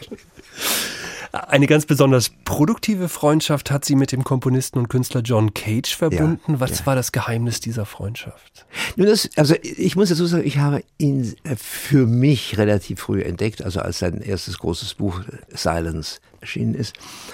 Eine ganz besonders produktive Freundschaft hat sie mit dem Komponisten und Künstler John Cage verbunden. Ja, Was ja. war das Geheimnis dieser Freundschaft? Nun, das, also ich muss dazu sagen, ich habe ihn für mich relativ früh entdeckt, also als sein erstes großes Buch Silence erschienen ist.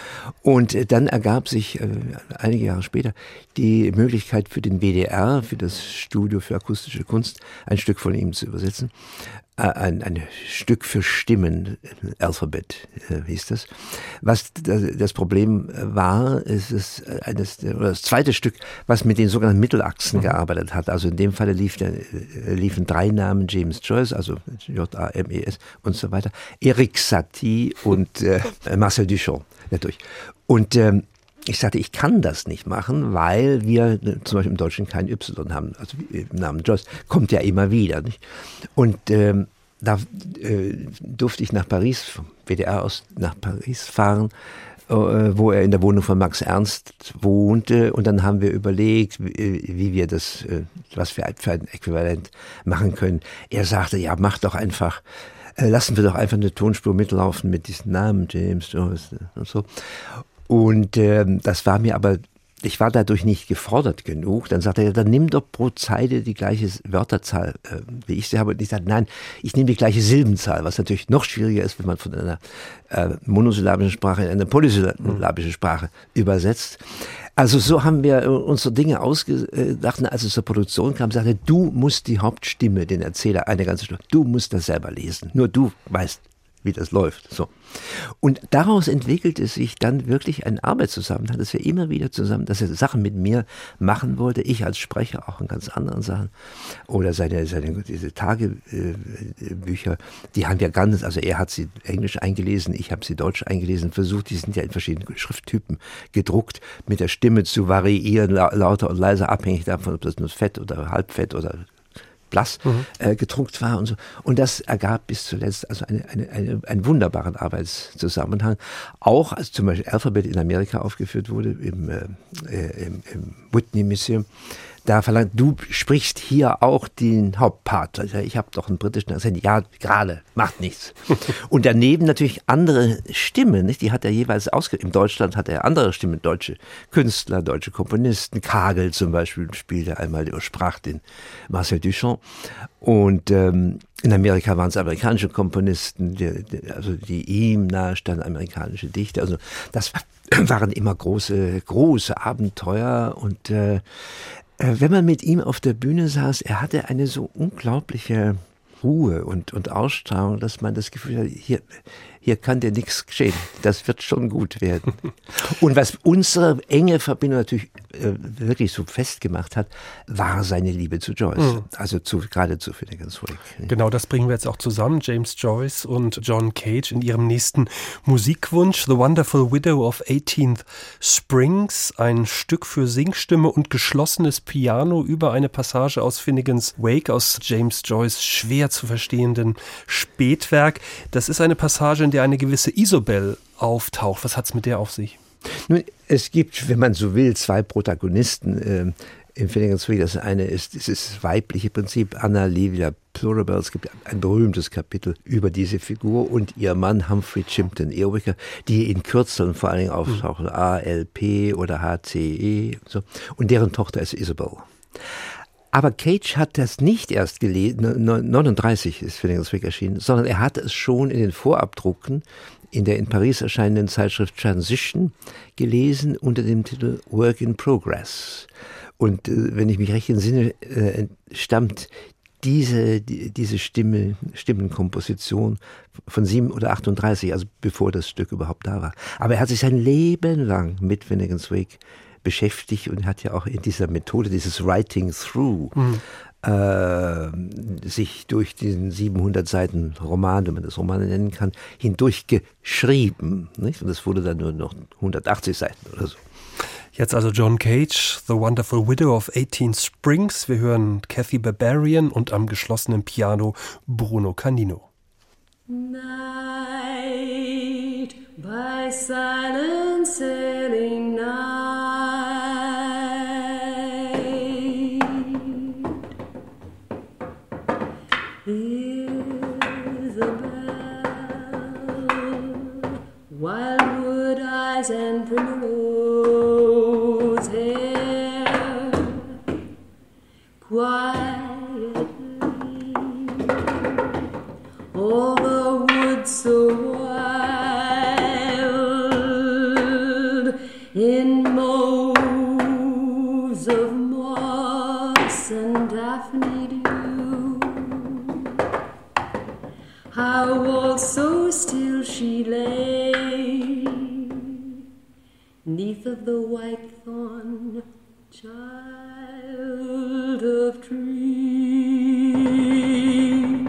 Und dann ergab sich äh, einige Jahre später die Möglichkeit für den W D R, für das Studio für akustische Kunst, ein Stück von ihm zu übersetzen. Äh, ein, ein Stück für Stimmen, Alphabet äh, hieß das. Was das, das Problem war, ist es eines, oder das zweite Stück, was mit den sogenannten Mittelachsen mhm. gearbeitet hat. Also in dem Falle lief der, liefen drei Namen James Joyce, also J A M E S und so weiter, Erik Satie und äh, Marcel Duchamp dadurch. Und ähm, ich sagte, ich kann das nicht machen, weil wir zum Beispiel im Deutschen kein Y haben. Also im Namen Joyce kommt ja immer wieder. Nicht? Und ähm, da äh, durfte ich nach Paris, vom W D R aus nach Paris fahren, äh, wo er in der Wohnung von Max Ernst wohnte. Und dann haben wir überlegt, wie, wie wir das, äh, was wir für ein Äquivalent machen können. Er sagte, ja, mach doch einfach, äh, lassen wir doch einfach eine Tonspur mitlaufen mit diesem Namen, James Joyce und so. Und ähm, das war mir aber, ich war dadurch nicht gefordert genug. Dann sagte er, dann nimm doch pro Zeile die gleiche Wörterzahl, äh, wie ich sie habe. Und ich sagte, nein, ich nehme die gleiche Silbenzahl, was natürlich noch schwieriger ist, wenn man von einer äh, monosyllabischen Sprache in eine polysyllabische Sprache übersetzt. Also so haben wir unsere Dinge ausgedacht. Und als es zur Produktion kam, sagte er, du musst die Hauptstimme, den Erzähler, eine ganze Stunde, du musst das selber lesen. Nur du weißt, wie das läuft. So. Und daraus entwickelte sich dann wirklich ein Arbeitszusammenhang, dass wir immer wieder zusammen, dass er Sachen mit mir machen wollte, ich als Sprecher auch in ganz anderen Sachen. Oder seine, seine diese Tagebücher, die haben wir ganz, also er hat sie Englisch eingelesen, ich habe sie Deutsch eingelesen, versucht, die sind ja in verschiedenen Schrifttypen gedruckt, mit der Stimme zu variieren, lauter und leiser, abhängig davon, ob das nur Fett oder Halbfett oder blass mhm. äh, gedruckt war und so. Und das ergab bis zuletzt also eine, eine, eine, einen wunderbaren Arbeitszusammenhang. Auch als zum Beispiel Alphabet in Amerika aufgeführt wurde, im, äh, im, im Whitney Museum, da verlangt, du sprichst hier auch den Hauptpart. Also ich habe doch einen britischen Akzent. Ja, gerade, macht nichts. Und daneben natürlich andere Stimmen, nicht? Die hat er jeweils ausge... In Deutschland hat er andere Stimmen, deutsche Künstler, deutsche Komponisten. Kagel zum Beispiel spielte einmal, der sprach den Marcel Duchamp. Und ähm, in Amerika waren es amerikanische Komponisten, die, die, also die ihm nahestanden, amerikanische Dichter. Also das waren immer große, große Abenteuer und äh, wenn man mit ihm auf der Bühne saß, er hatte eine so unglaubliche Ruhe und, und Ausstrahlung, dass man das Gefühl hat, hier, hier kann dir nichts geschehen. Das wird schon gut werden. Und was unsere enge Verbindung natürlich äh, wirklich so festgemacht hat, war seine Liebe zu Joyce. Mhm. Also zu, gerade zu Finnegan's Wake. Genau, das bringen wir jetzt auch zusammen. James Joyce und John Cage in ihrem nächsten Musikwunsch. The Wonderful Widow of eighteenth Springs. Ein Stück für Singstimme und geschlossenes Piano über eine Passage aus Finnegan's Wake, aus James Joyce schwer zu verstehenden Spätwerk. Das ist eine Passage, in der eine gewisse Isobel auftaucht. Was hat es mit der auf sich? Nun, es gibt, wenn man so will, zwei Protagonisten äh, in Finnegan's Wake. Das eine ist dieses weibliche Prinzip, Anna Livia Plurabelle. Es gibt ein berühmtes Kapitel über diese Figur und ihr Mann Humphrey Chimpton Earwicker, die in Kürzeln vor allen Dingen auftauchen, A L P oder H C E und so. Und deren Tochter ist Isabel. Aber Cage hat das nicht erst gelesen, neununddreißig ist Finnegan's Wake erschienen, sondern er hat es schon in den Vorabdrucken in der in Paris erscheinenden Zeitschrift Transition gelesen unter dem Titel Work in Progress. Und äh, wenn ich mich recht entsinne, äh, stammt diese, die, diese Stimme, Stimmenkomposition von sieben oder achtunddreißig, also bevor das Stück überhaupt da war. Aber er hat sich sein Leben lang mit Finnegan's Wake beschäftigt und hat ja auch in dieser Methode, dieses Writing Through, mhm. äh, sich durch diesen siebenhundert Seiten Roman, wenn man das Roman nennen kann, hindurch geschrieben. Nicht? Und das wurde dann nur noch hundertachtzig Seiten oder so. Jetzt also John Cage, The Wonderful Widow of eighteenth Springs. Wir hören Kathy Barbarian und am geschlossenen Piano Bruno Canino. Night by silent sailing night, wildwood eyes and primrose hair, quietly, all the woods so wild, in moves of moss and daphne dew. How all so still she lay, 'neath of the white thorn, child of tree.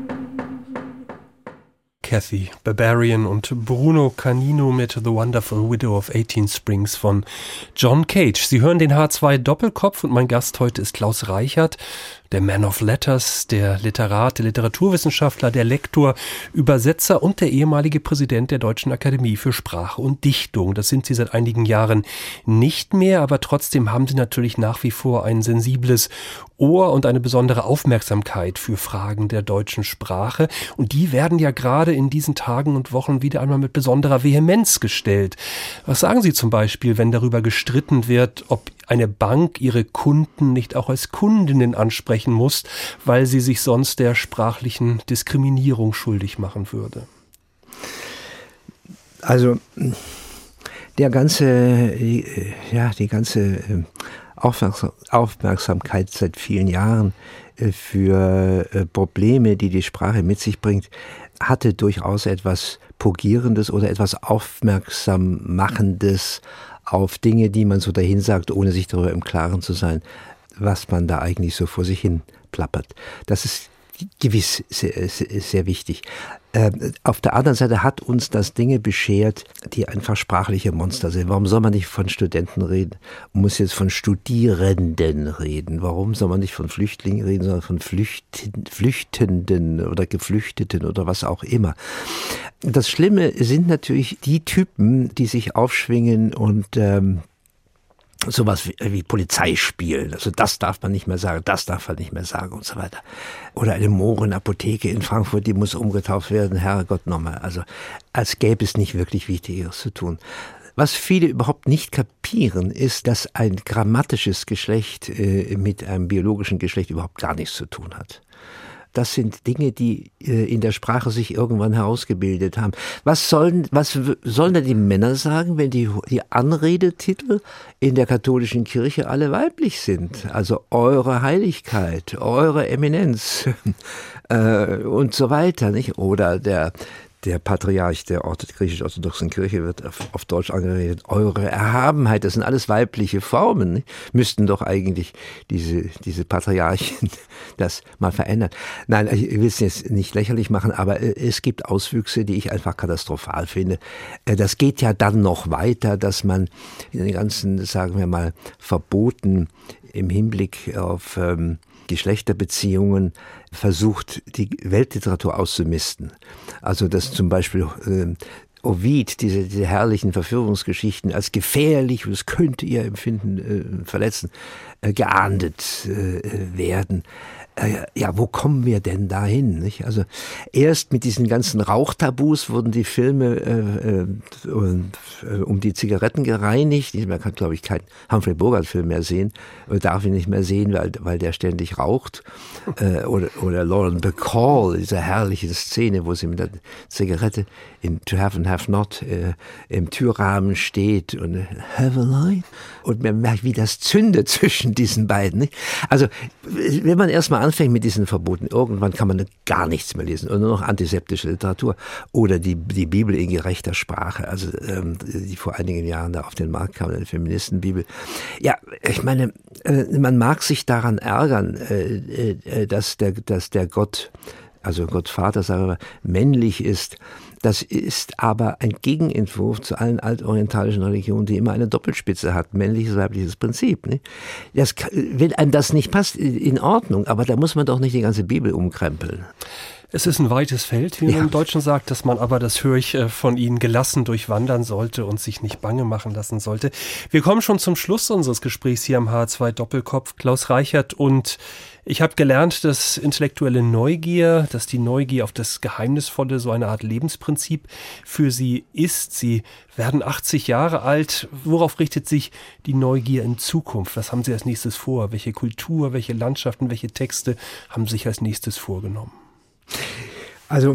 Kathy Barbarian und Bruno Canino mit The Wonderful Widow of eighteenth Springs von John Cage. Sie hören den H zwei Doppelkopf und mein Gast heute ist Klaus Reichert, der Man of Letters, der Literat, der Literaturwissenschaftler, der Lektor, Übersetzer und der ehemalige Präsident der Deutschen Akademie für Sprache und Dichtung. Das sind Sie seit einigen Jahren nicht mehr, aber trotzdem haben Sie natürlich nach wie vor ein sensibles Ohr und eine besondere Aufmerksamkeit für Fragen der deutschen Sprache. Und die werden ja gerade in diesen Tagen und Wochen wieder einmal mit besonderer Vehemenz gestellt. Was sagen Sie zum Beispiel, wenn darüber gestritten wird, ob eine Bank ihre Kunden nicht auch als Kundinnen ansprechen muss, weil sie sich sonst der sprachlichen Diskriminierung schuldig machen würde? Also der ganze, ja, die ganze Aufmerksamkeit seit vielen Jahren für Probleme, die die Sprache mit sich bringt, hatte durchaus etwas Pogierendes oder etwas Aufmerksam Machendes auf Dinge, die man so dahin sagt, ohne sich darüber im Klaren zu sein, was man da eigentlich so vor sich hin plappert. Das ist gewiss sehr, sehr, sehr wichtig. Äh, auf der anderen Seite hat uns das Dinge beschert, die einfach sprachliche Monster sind. Warum soll man nicht von Studenten reden? Man muss jetzt von Studierenden reden. Warum soll man nicht von Flüchtlingen reden, sondern von Flüchten, Flüchtenden oder Geflüchteten oder was auch immer? Das Schlimme sind natürlich die Typen, die sich aufschwingen und ähm, sowas wie, wie Polizei spielen. Also das darf man nicht mehr sagen, das darf man nicht mehr sagen und so weiter. Oder eine Mohrenapotheke in Frankfurt, die muss umgetauft werden, Herrgott nochmal. Also als gäbe es nicht wirklich Wichtigeres zu tun. Was viele überhaupt nicht kapieren, ist, dass ein grammatisches Geschlecht äh, mit einem biologischen Geschlecht überhaupt gar nichts zu tun hat. Das sind Dinge, die äh, in der Sprache sich irgendwann herausgebildet haben. Was sollen, was sollen denn die Männer sagen, wenn die, die Anredetitel in der katholischen Kirche alle weiblich sind? Also eure Heiligkeit, eure Eminenz äh, und so weiter, nicht? Oder der der Patriarch der griechisch-orthodoxen Kirche wird auf, auf Deutsch angeredet, eure Erhabenheit, das sind alles weibliche Formen, nicht? Müssten doch eigentlich diese, diese Patriarchen das mal verändern. Nein, ich will es jetzt nicht lächerlich machen, aber es gibt Auswüchse, die ich einfach katastrophal finde. Das geht ja dann noch weiter, dass man in den ganzen, sagen wir mal, Verboten im Hinblick auf ähm, Geschlechterbeziehungen versucht, die Weltliteratur auszumisten. Also dass zum Beispiel äh, Ovid, diese, diese herrlichen Verführungsgeschichten als gefährlich, das könnte ihr Empfinden äh, verletzen, äh, geahndet äh, werden. Äh, ja, wo kommen wir denn dahin? Nicht? Also erst mit diesen ganzen Rauchtabus wurden die Filme äh, äh, um die Zigaretten gereinigt. Man kann, glaube ich, keinen Humphrey Bogart-Film mehr sehen, darf ihn nicht mehr sehen, weil, weil der ständig raucht. Äh, oder, oder Lauren Bacall, diese herrliche Szene, wo sie mit der Zigarette in To Have and Have Not äh, im Türrahmen steht und äh, Have a Light. Und man merkt, wie das zündet zwischen diesen beiden. Nicht? Also, wenn man erstmal anfängt mit diesen Verboten, irgendwann kann man gar nichts mehr lesen und nur noch antiseptische Literatur oder die, die Bibel in gerechter Sprache, also ähm, die vor einigen Jahren da auf den Markt kam, eine Feministenbibel. Ja, ich meine, äh, man mag sich daran ärgern, äh, äh, dass der, dass der Gott, also Gott Vater, sagen wir mal, männlich ist. Das ist aber ein Gegenentwurf zu allen altorientalischen Religionen, die immer eine Doppelspitze hat, männliches, weibliches Prinzip. Ne? Das, wenn einem das nicht passt, in Ordnung, aber da muss man doch nicht die ganze Bibel umkrempeln. Es ist ein weites Feld, wie man ja. im Deutschen sagt, dass man aber, das höre ich von Ihnen, gelassen durchwandern sollte und sich nicht bange machen lassen sollte. Wir kommen schon zum Schluss unseres Gesprächs hier am H zwei Doppelkopf. Klaus Reichert, und ich habe gelernt, dass intellektuelle Neugier, dass die Neugier auf das Geheimnisvolle so eine Art Lebensprinzip für Sie ist. Sie werden achtzig Jahre alt. Worauf richtet sich die Neugier in Zukunft? Was haben Sie als nächstes vor? Welche Kultur, welche Landschaften, welche Texte haben Sie sich als nächstes vorgenommen? Also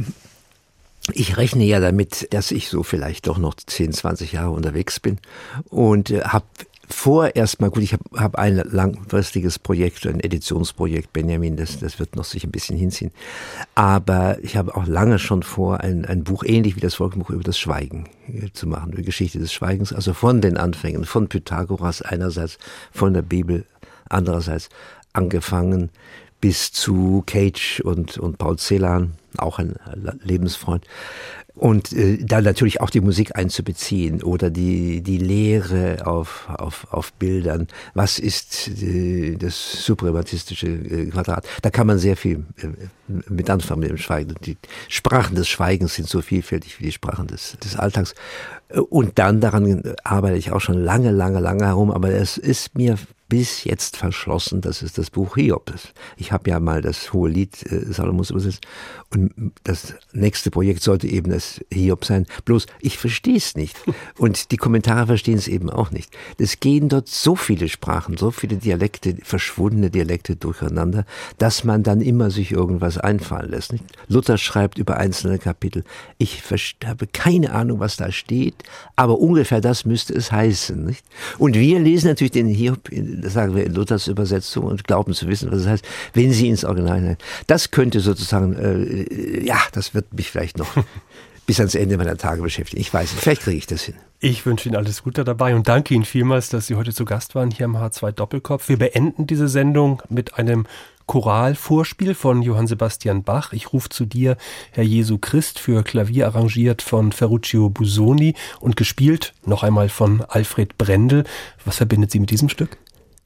ich rechne ja damit, dass ich so vielleicht doch noch zehn, zwanzig Jahre unterwegs bin und äh, habe vor erstmal, gut, ich habe hab ein langfristiges Projekt, ein Editionsprojekt, Benjamin, das, das wird noch sich ein bisschen hinziehen, aber ich habe auch lange schon vor, ein, ein Buch ähnlich wie das Volksbuch über das Schweigen äh, zu machen, die Geschichte des Schweigens, also von den Anfängen, von Pythagoras einerseits, von der Bibel andererseits angefangen, bis zu Cage und, und Paul Celan, auch ein Lebensfreund. Und äh, dann natürlich auch die Musik einzubeziehen oder die, die Lehre auf, auf, auf Bildern. Was ist äh, das suprematistische äh, Quadrat? Da kann man sehr viel äh, mit anfangen mit dem Schweigen. Die Sprachen des Schweigens sind so vielfältig wie die Sprachen des, des Alltags. Und dann, daran arbeite ich auch schon lange, lange, lange herum, aber es ist mir bis jetzt verschlossen, dass es das Buch Hiob ist. Ich habe ja mal das Hohe Lied äh, Salomos übersetzt und das nächste Projekt sollte eben das Hiob sein. Bloß, ich verstehe es nicht und die Kommentare verstehen es eben auch nicht. Es gehen dort so viele Sprachen, so viele Dialekte, verschwundene Dialekte durcheinander, dass man dann immer sich irgendwas einfallen lässt. Nicht? Luther schreibt über einzelne Kapitel. Ich habe keine Ahnung, was da steht, aber ungefähr das müsste es heißen. Nicht? Und wir lesen natürlich den Hiob in das sagen wir in Luthers Übersetzung und glauben zu wissen, was es heißt, wenn sie ins Original hinein. Das könnte sozusagen, äh, ja, das wird mich vielleicht noch bis ans Ende meiner Tage beschäftigen. Ich weiß nicht, vielleicht kriege ich das hin. Ich wünsche Ihnen alles Gute dabei und danke Ihnen vielmals, dass Sie heute zu Gast waren hier am H zwei Doppelkopf. Wir beenden diese Sendung mit einem Choralvorspiel von Johann Sebastian Bach. Ich rufe zu dir, Herr Jesu Christ, für Klavier arrangiert von Ferruccio Busoni und gespielt noch einmal von Alfred Brendel. Was verbindet Sie mit diesem Stück?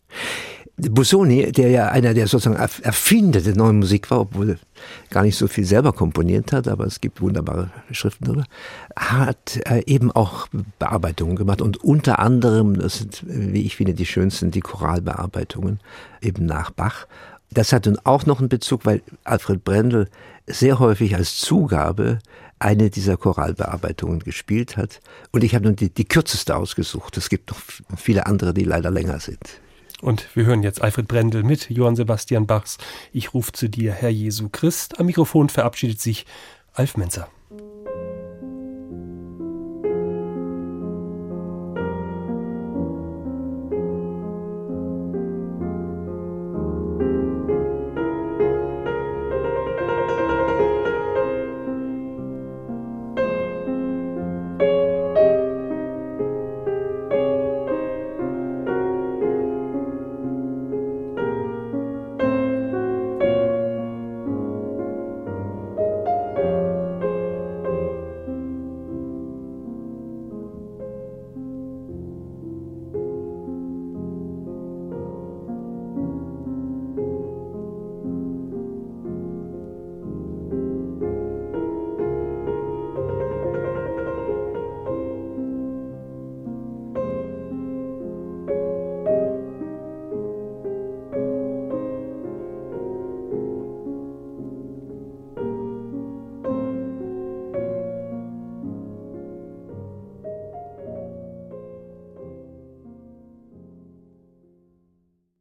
Busoni, der ja einer der sozusagen Erfinder der neuen Musik war, obwohl er gar nicht so viel selber komponiert hat, aber es gibt wunderbare Schriften darüber, hat eben auch Bearbeitungen gemacht und unter anderem, das sind, wie ich finde, die schönsten, die Choralbearbeitungen eben nach Bach. Das hat nun auch noch einen Bezug, weil Alfred Brendel sehr häufig als Zugabe eine dieser Choralbearbeitungen gespielt hat und ich habe nun die, die kürzeste ausgesucht. Es gibt noch viele andere, die leider länger sind. Und wir hören jetzt Alfred Brendel mit Johann Sebastian Bachs Ich ruf zu dir, Herr Jesu Christ. Am Mikrofon verabschiedet sich Alf Menzer.